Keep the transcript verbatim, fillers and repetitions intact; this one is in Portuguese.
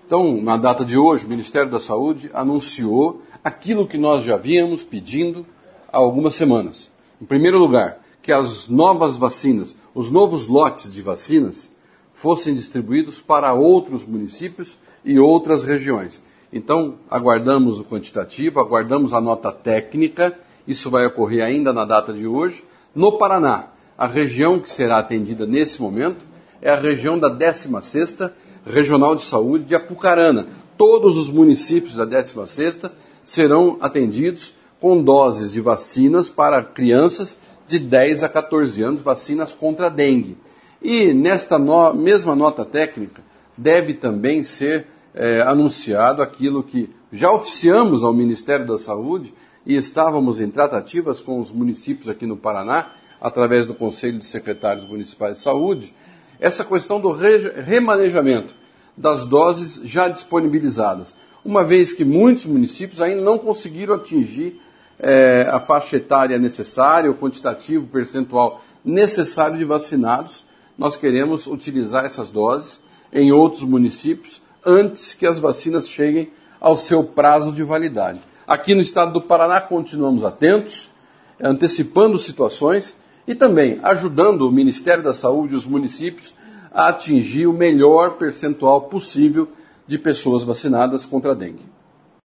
Então, na data de hoje, o Ministério da Saúde anunciou aquilo que nós já vínhamos pedindo há algumas semanas. Em primeiro lugar, que as novas vacinas, os novos lotes de vacinas, fossem distribuídos para outros municípios e outras regiões. Então, aguardamos o quantitativo, aguardamos a nota técnica, isso vai ocorrer ainda na data de hoje. No Paraná, a região que será atendida nesse momento é a região da décima sexta Regional de Saúde de Apucarana. Todos os municípios da décima sexta serão atendidos com doses de vacinas para crianças de dez a quatorze anos, vacinas contra a dengue. E nesta no, mesma nota técnica deve também ser é, anunciado aquilo que já oficiamos ao Ministério da Saúde e estávamos em tratativas com os municípios aqui no Paraná, através do Conselho de Secretários Municipais de Saúde, essa questão do re, remanejamento das doses já disponibilizadas, uma vez que muitos municípios ainda não conseguiram atingir é, a faixa etária necessária, o quantitativo percentual necessário de vacinados. Nós queremos utilizar essas doses em outros municípios antes que as vacinas cheguem ao seu prazo de validade. Aqui no estado do Paraná continuamos atentos, antecipando situações e também ajudando o Ministério da Saúde e os municípios a atingir o melhor percentual possível de pessoas vacinadas contra a dengue.